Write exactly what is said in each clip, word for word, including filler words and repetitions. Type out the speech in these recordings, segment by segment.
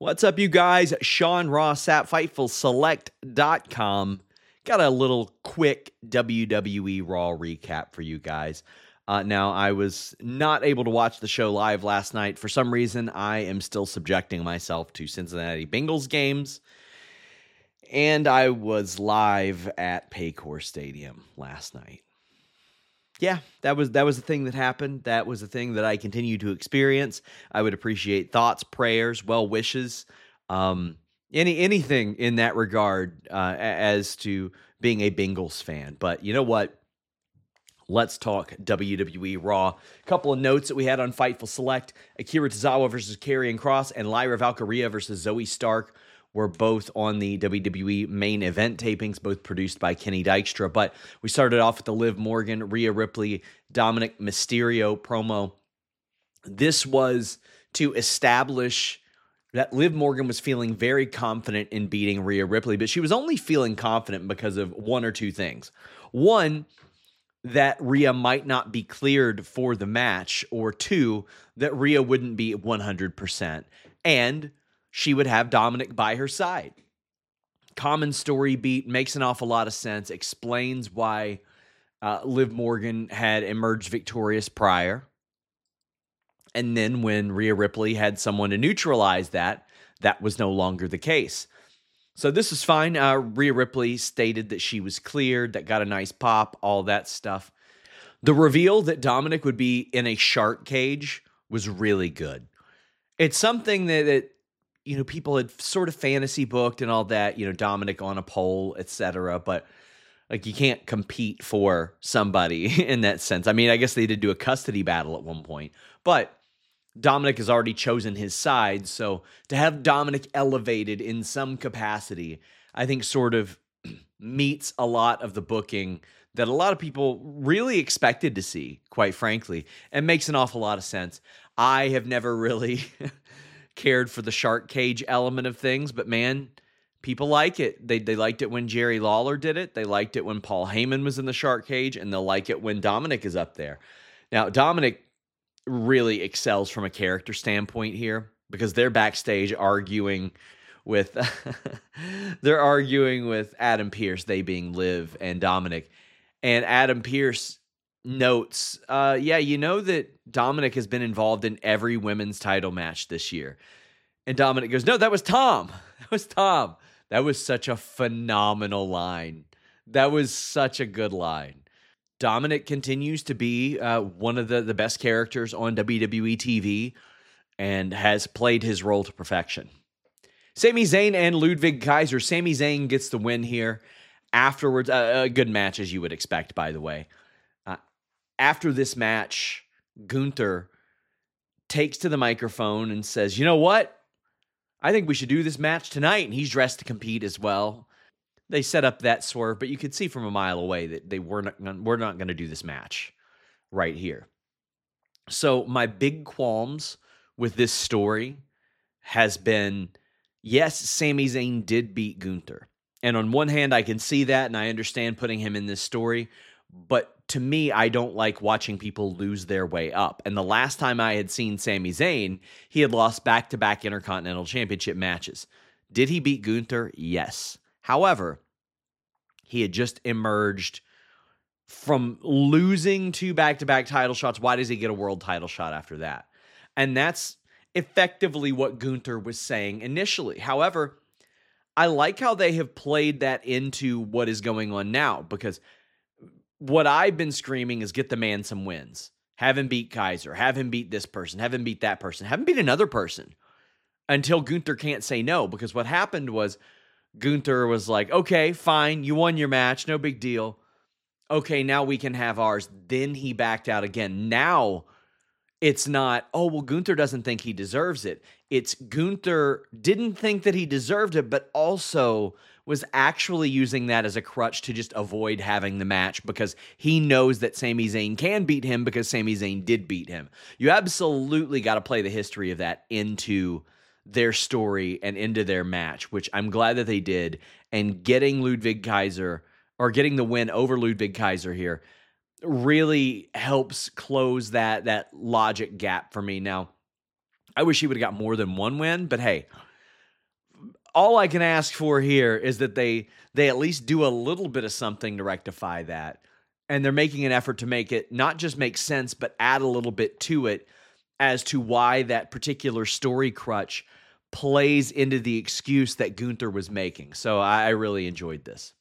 What's up, you guys? Sean Ross at Fightful Select dot com. Got a little quick W W E Raw recap for you guys. Uh, now, I was not able to watch the show live last night. For some reason, I am still subjecting myself to Cincinnati Bengals games. And I was live at Paycor Stadium last night. Yeah, that was that was the thing that happened. That was the thing that I continue to experience. I would appreciate thoughts, prayers, well wishes, um, any anything in that regard uh, as to being a Bengals fan. But you know what? Let's talk W W E Raw. A couple of notes that we had on Fightful Select: Akira Tozawa versus Karrion Kross and Lyra Valkyria versus Zoe Stark were both on the W W E main event tapings, both produced by Kenny Dykstra. But we started off with the Liv Morgan, Rhea Ripley, Dominic Mysterio promo. This was to establish that Liv Morgan was feeling very confident in beating Rhea Ripley, but she was only feeling confident because of one or two things. One, that Rhea might not be cleared for the match, or two, that Rhea wouldn't be one hundred percent. And she would have Dominic by her side. Common story beat, makes an awful lot of sense, explains why uh, Liv Morgan had emerged victorious prior. And then when Rhea Ripley had someone to neutralize that, that was no longer the case. So this is fine. Uh, Rhea Ripley stated that she was cleared, that got a nice pop, all that stuff. The reveal that Dominic would be in a shark cage was really good. It's something that, that you know, people had sort of fantasy booked and all that, you know, Dominic on a pole, et cetera. But like, you can't compete for somebody in that sense. I mean, I guess they did do a custody battle at one point, but Dominic has already chosen his side. So to have Dominic elevated in some capacity, I think sort of meets a lot of the booking that a lot of people really expected to see, quite frankly, and makes an awful lot of sense. I have never really cared for the shark cage element of things, but man, people like it. They they liked it when Jerry Lawler did it. They liked it when Paul Heyman was in the shark cage, and they'll like it when Dominic is up there. Now, Dominic really excels from a character standpoint here because they're backstage arguing with they're arguing with Adam Pearce, they being Liv and Dominic. And Adam Pearce notes, uh, yeah, you know that Dominic has been involved in every women's title match this year. And Dominic goes, no, that was Tom. That was Tom. That was such a phenomenal line. That was such a good line. Dominic continues to be uh, one of the, the best characters on W W E T V and has played his role to perfection. Sami Zayn and Ludwig Kaiser. Sami Zayn gets the win here. Afterwards, uh, a good match as you would expect, by the way. Uh, after this match, Gunther takes to the microphone and says, you know what? I think we should do this match tonight. And he's dressed to compete as well. They set up that swerve, but you could see from a mile away that they were not, we're not going to do this match right here. So my big qualms with this story has been, yes, Sami Zayn did beat Gunther. And on one hand, I can see that, and I understand putting him in this story. But to me, I don't like watching people lose their way up. And the last time I had seen Sami Zayn, he had lost back-to-back Intercontinental Championship matches. Did he beat Gunther? Yes. However, he had just emerged from losing two back-to-back title shots. Why does he get a world title shot after that? And that's effectively what Gunther was saying initially. However, I like how they have played that into what is going on now, because what I've been screaming is get the man some wins. Have him beat Kaiser. Have him beat this person. Have him beat that person. Have him beat another person until Gunther can't say no, because what happened was Gunther was like, okay, fine, you won your match, no big deal. Okay, now we can have ours. Then he backed out again. Now it's not, oh, well, Gunther doesn't think he deserves it. It's Gunther didn't think that he deserved it, but also was actually using that as a crutch to just avoid having the match because he knows that Sami Zayn can beat him because Sami Zayn did beat him. You absolutely got to play the history of that into their story and into their match, which I'm glad that they did. And getting Ludwig Kaiser, or getting the win over Ludwig Kaiser here, really helps close that that logic gap for me. Now, I wish he would have got more than one win, but hey, all I can ask for here is that they they at least do a little bit of something to rectify that. And they're making an effort to make it not just make sense, but add a little bit to it as to why that particular story crutch plays into the excuse that Gunther was making. So I, I really enjoyed this.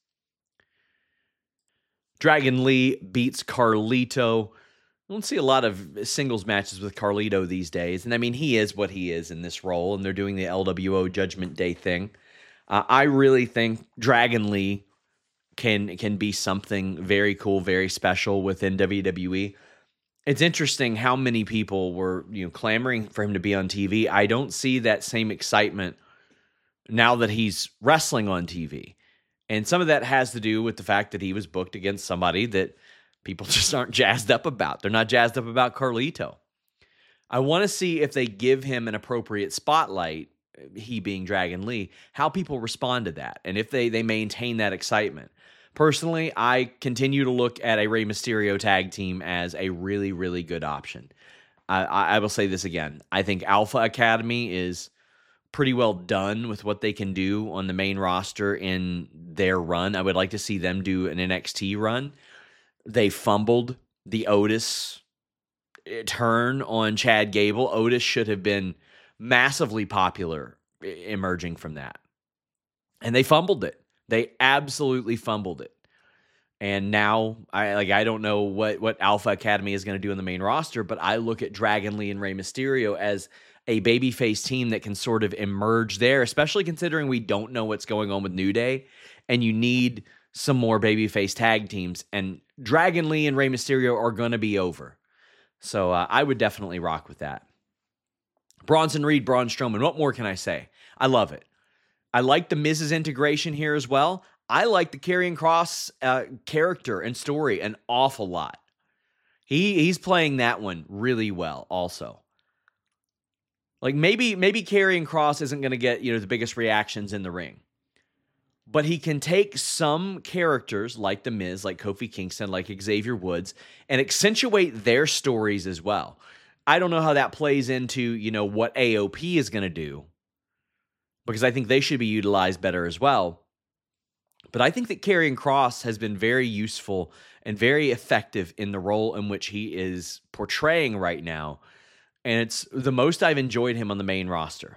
Dragon Lee beats Carlito. I don't see a lot of singles matches with Carlito these days. And I mean, he is what he is in this role, and they're doing the L W O Judgment Day thing. Uh, I really think Dragon Lee can, can be something very cool, very special within W W E. It's interesting how many people were, you know, clamoring for him to be on T V. I don't see that same excitement now that he's wrestling on T V. And some of that has to do with the fact that he was booked against somebody that people just aren't jazzed up about. They're not jazzed up about Carlito. I want to see if they give him an appropriate spotlight, he being Dragon Lee, how people respond to that, and if they they maintain that excitement. Personally, I continue to look at a Rey Mysterio tag team as a really, really good option. I, I will say this again. I think Alpha Academy is pretty well done with what they can do on the main roster in their run. I would like to see them do an N X T run. They fumbled the Otis turn on Chad Gable. Otis should have been massively popular emerging from that. And they fumbled it. They absolutely fumbled it. And now, I like I don't know what, what Alpha Academy is going to do in the main roster, but I look at Dragon Lee and Rey Mysterio as a babyface team that can sort of emerge there, especially considering we don't know what's going on with New Day, and you need some more babyface tag teams. And Dragon Lee and Rey Mysterio are going to be over. So uh, I would definitely rock with that. Bronson Reed, Braun Strowman. What more can I say? I love it. I like the Miz's integration here as well. I like the Karrion Kross uh, character and story an awful lot. He he's playing that one really well also. Like maybe maybe Karrion Kross isn't going to get, you know, the biggest reactions in the ring. But he can take some characters like The Miz, like Kofi Kingston, like Xavier Woods, and accentuate their stories as well. I don't know how that plays into, you know, what A O P is going to do, because I think they should be utilized better as well. But I think that Karrion Kross has been very useful and very effective in the role in which he is portraying right now. And it's the most I've enjoyed him on the main roster.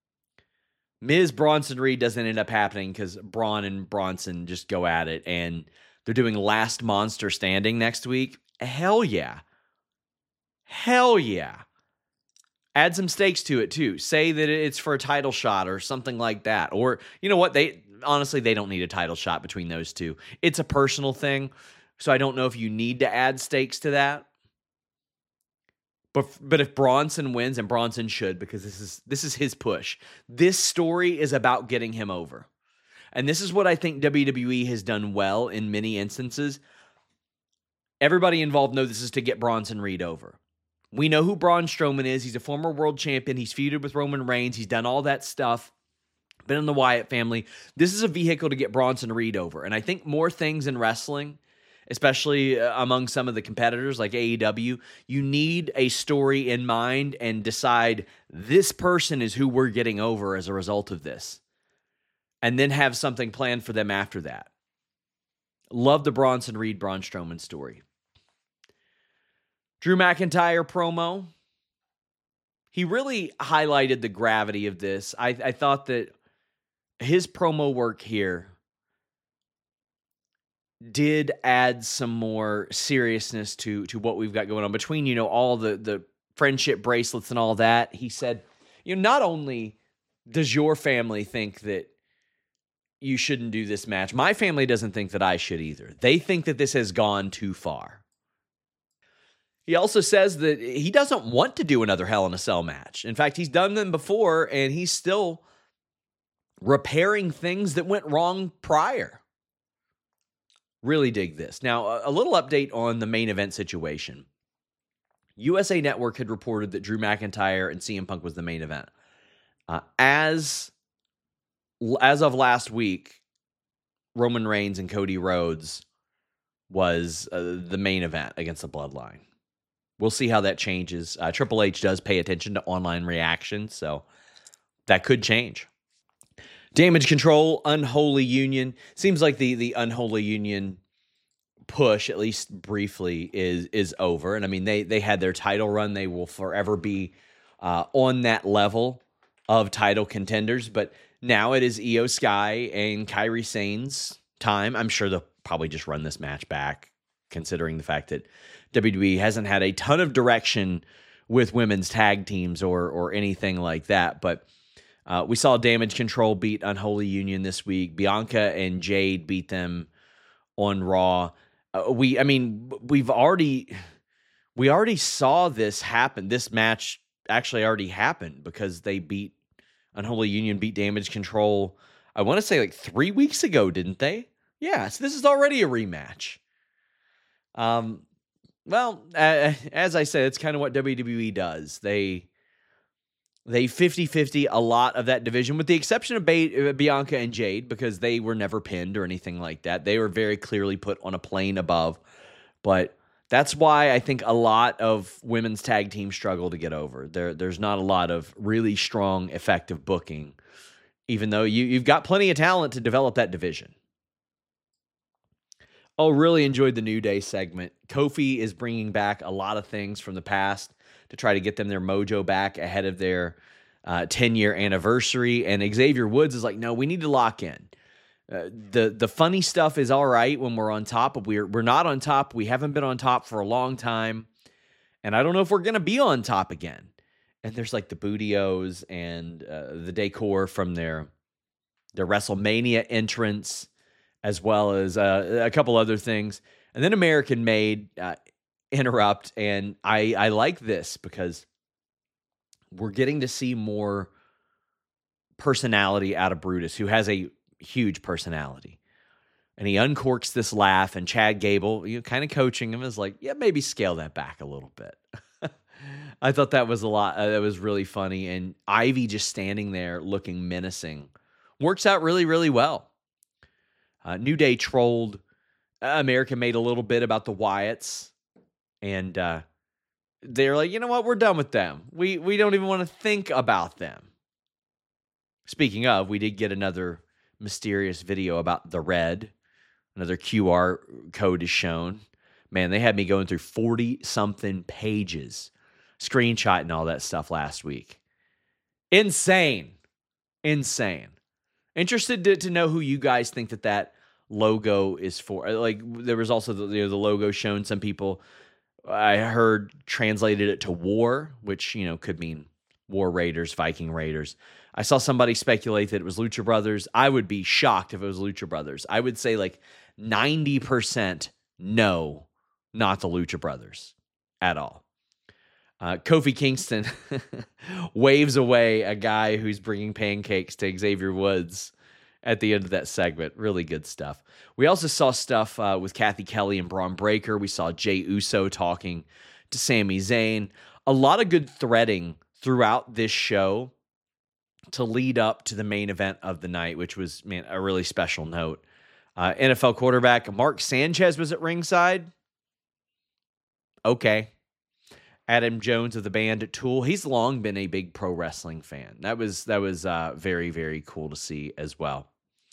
Miz Bronson Reed doesn't end up happening because Braun and Bronson just go at it, and they're doing Last Monster Standing next week. Hell yeah. Hell yeah. Add some stakes to it too. Say that it's for a title shot or something like that. Or, you know what? They honestly, they don't need a title shot between those two. It's a personal thing, so I don't know if you need to add stakes to that. But but if Bronson wins, and Bronson should, because this is this is his push. This story is about getting him over. And this is what I think W W E has done well in many instances. Everybody involved knows this is to get Bronson Reed over. We know who Braun Strowman is. He's a former world champion. He's feuded with Roman Reigns. He's done all that stuff. Been in the Wyatt family. This is a vehicle to get Bronson Reed over. And I think more things in wrestling, especially among some of the competitors like A E W, you need a story in mind and decide this person is who we're getting over as a result of this. And then have something planned for them after that. Love the Bronson Reed, Braun Strowman story. Drew McIntyre promo. He really highlighted the gravity of this. I, I thought that his promo work here did add some more seriousness to, to what we've got going on between, you know, all the, the friendship bracelets and all that. He said, you know, not only does your family think that you shouldn't do this match, my family doesn't think that I should either. They think that this has gone too far. He also says that he doesn't want to do another Hell in a Cell match. In fact, he's done them before, and he's still repairing things that went wrong prior. Really dig this. Now, a little update on the main event situation. U S A Network had reported that Drew McIntyre and C M Punk was the main event. Uh, as, as of last week, Roman Reigns and Cody Rhodes was uh, the main event against the Bloodline. We'll see how that changes. Uh, Triple H does pay attention to online reactions, so that could change. Damage Control, Unholy Union. Seems like the the Unholy Union push, at least briefly, is is over. And I mean, they they had their title run. They will forever be uh, on that level of title contenders. But now it is Io Sky and Kairi Sane's time. I'm sure they'll probably just run this match back, considering the fact that W W E hasn't had a ton of direction with women's tag teams or or anything like that. But Uh, we saw Damage Control beat Unholy Union this week. Bianca and Jade beat them on Raw. Uh, we, I mean, we've already, we already saw this happen. This match actually already happened because they beat Unholy Union, beat Damage Control. I want to say like three weeks ago, didn't they? Yeah. So this is already a rematch. Um, well, uh, as I said, it's kind of what W W E does. They. They fifty-fifty a lot of that division, with the exception of ba- Bianca and Jade, because they were never pinned or anything like that. They were very clearly put on a plane above. But that's why I think a lot of women's tag teams struggle to get over. There, there's not a lot of really strong, effective booking, even though you, you've got plenty of talent to develop that division. Oh, really enjoyed the New Day segment. Kofi is bringing back a lot of things from the past to try to get them their mojo back ahead of their uh, ten-year anniversary. And Xavier Woods is like, no, we need to lock in. Uh, the the funny stuff is all right when we're on top, but we're, we're not on top. We haven't been on top for a long time. And I don't know if we're going to be on top again. And there's like the Bootios and uh, the decor from their, their WrestleMania entrance, as well as uh, a couple other things. And then American Made uh, interrupt, and I, I like this because we're getting to see more personality out of Brutus, who has a huge personality. And he uncorks this laugh, and Chad Gable, you know, kind of coaching him, is like, yeah, maybe scale that back a little bit. I thought that was a lot. Uh, that was really funny. And Ivy just standing there looking menacing works out really, really well. Uh, New Day trolled. Uh, America Made a little bit about the Wyatts. And uh, they're like, you know what? We're done with them. We we don't even want to think about them. Speaking of, we did get another mysterious video about the Red. Another Q R code is shown. Man, they had me going through forty-something pages, screenshotting all that stuff last week. Insane. Insane. Interested to, to know who you guys think that that logo is for. Like, there was also the, you know, the logo shown. Some people, I heard, translated it to war, which, you know, could mean War Raiders, Viking Raiders. I saw somebody speculate that it was Lucha Brothers. I would be shocked if it was Lucha Brothers. I would say like ninety percent no, not the Lucha Brothers at all. Uh, Kofi Kingston waves away a guy who's bringing pancakes to Xavier Woods at the end of that segment. Really good stuff. We also saw stuff uh, with Kathy Kelly and Braun Breaker. We saw Jey Uso talking to Sami Zayn. A lot of good threading throughout this show to lead up to the main event of the night, which was, man, a really special note. Uh, N F L quarterback Mark Sanchez was at ringside. Okay. Adam Jones of the band Tool. He's long been a big pro wrestling fan. That was that was uh, very, very cool to see as well.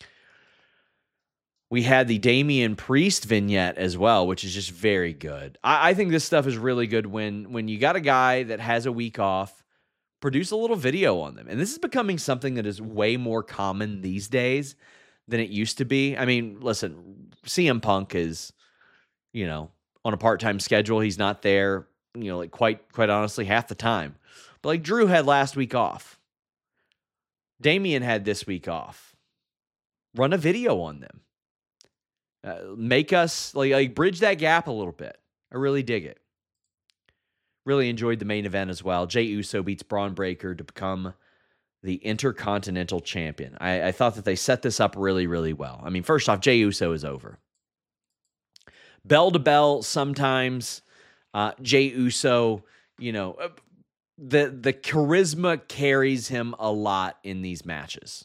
We had the Damian Priest vignette as well, which is just very good. I, I think this stuff is really good when when you got a guy that has a week off, produce a little video on them. And this is becoming something that is way more common these days than it used to be. I mean, listen, C M Punk is, you know, on a part-time schedule. He's not there, you know, like quite, quite honestly, half the time. But like Drew had last week off. Damian had this week off. Run a video on them. Uh, make us, like, like, bridge that gap a little bit. I really dig it. Really enjoyed the main event as well. Jey Uso beats Braun Breaker to become the Intercontinental Champion. I, I thought that they set this up really, really well. I mean, first off, Jey Uso is over. Bell to bell, sometimes uh, Jey Uso, you know, uh, the the charisma carries him a lot in these matches.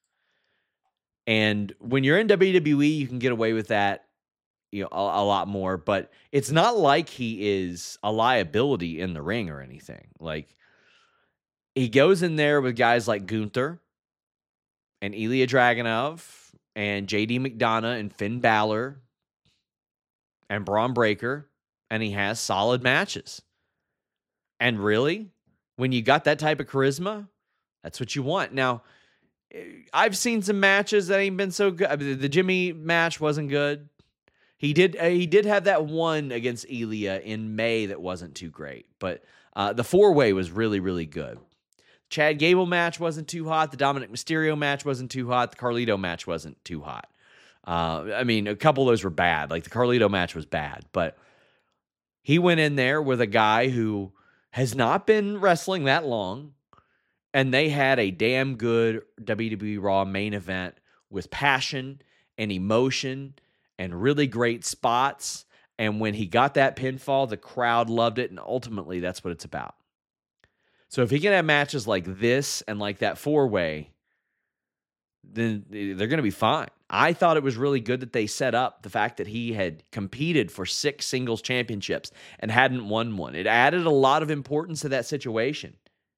And when you're in W W E, you can get away with that, you know, a, a lot more. But it's not like he is a liability in the ring or anything. Like, he goes in there with guys like Gunther and Ilya Dragunov and J D McDonough and Finn Balor and Braun Breaker, and he has solid matches. And really, when you got that type of charisma, that's what you want. Now, I've seen some matches that ain't been so good. I mean, the Jimmy match wasn't good. He did uh, he did have that one against Ilya in May that wasn't too great, but uh, the four-way was really, really good. Chad Gable match wasn't too hot. The Dominic Mysterio match wasn't too hot. The Carlito match wasn't too hot. Uh, I mean, a couple of those were bad. Like the Carlito match was bad, but he went in there with a guy who has not been wrestling that long, and they had a damn good W W E Raw main event with passion and emotion and really great spots. And when he got that pinfall, the crowd loved it, and ultimately that's what it's about. So if he can have matches like this and like that four-way, then they're going to be fine. I thought it was really good that they set up the fact that he had competed for six singles championships and hadn't won one. It added a lot of importance to that situation.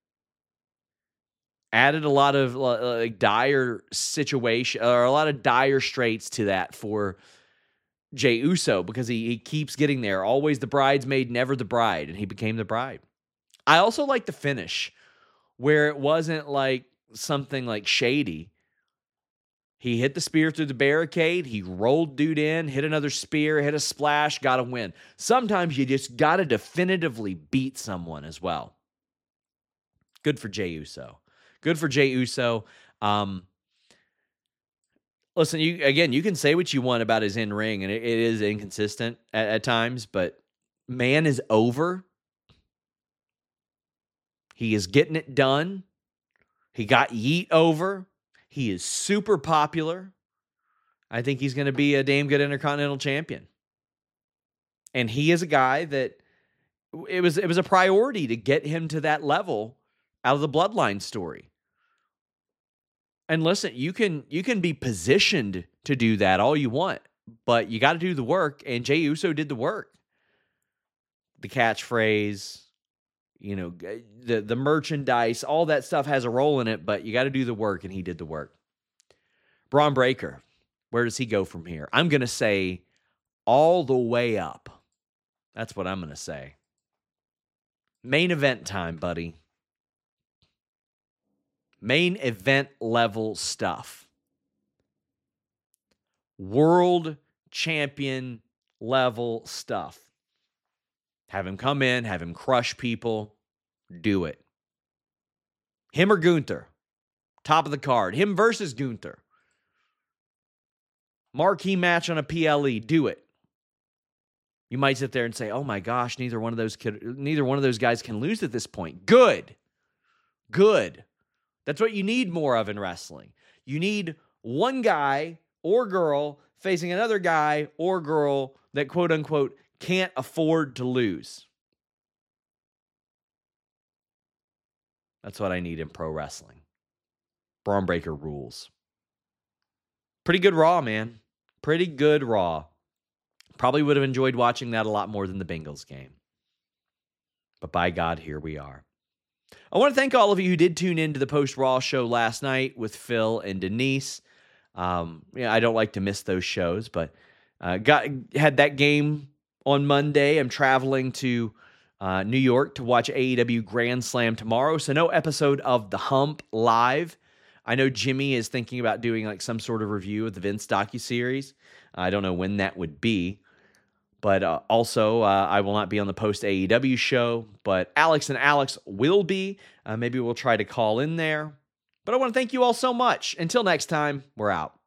Added a lot of like dire situation or a lot of dire straits to that for Jey Uso because he, he keeps getting there. Always the bridesmaid, never the bride, and he became the bride. I also like the finish where it wasn't like something like shady. He hit the spear through the barricade. He rolled dude in, hit another spear, hit a splash, got a win. Sometimes you just got to definitively beat someone as well. Good for Jey Uso. Good for Jey Uso. Um, listen, you again, you can say what you want about his in-ring, and it, it is inconsistent at, at times, but man is over. He is getting it done. He got Yeet over. He is super popular. I think he's going to be a damn good Intercontinental Champion. And he is a guy that it was it was a priority to get him to that level out of the Bloodline story. And listen, you can you can be positioned to do that all you want, but you got to do the work, and Jey Uso did the work. The catchphrase, you know, the the merchandise, all that stuff has a role in it, but you got to do the work, and he did the work. Braun Breaker, where does he go from here? I'm going to say all the way up. That's what I'm going to say. Main event time, buddy. Main event level stuff. World champion level stuff. Have him come in, have him crush people. Do it. Him or Gunther. Top of the card. Him versus Gunther. Marquee match on a P L E. Do it. You might sit there and say, "Oh my gosh, neither one of those could, neither one of those guys can lose at this point." Good. Good. That's what you need more of in wrestling. You need one guy or girl facing another guy or girl that quote unquote can't afford to lose. That's what I need in pro wrestling. Braun Breaker rules. Pretty good Raw, man. Pretty good Raw. Probably would have enjoyed watching that a lot more than the Bengals game. But by God, here we are. I want to thank all of you who did tune in to the post-Raw show last night with Phil and Denise. Um, yeah, I don't like to miss those shows, but uh, got had that game on Monday. I'm traveling to uh, New York to watch A E W Grand Slam tomorrow, so no episode of The Hump live. I know Jimmy is thinking about doing like some sort of review of the Vince docuseries. I don't know when that would be. But uh, also, uh, I will not be on the post-A E W show, but Alex and Alex will be. Uh, maybe we'll try to call in there. But I want to thank you all so much. Until next time, we're out.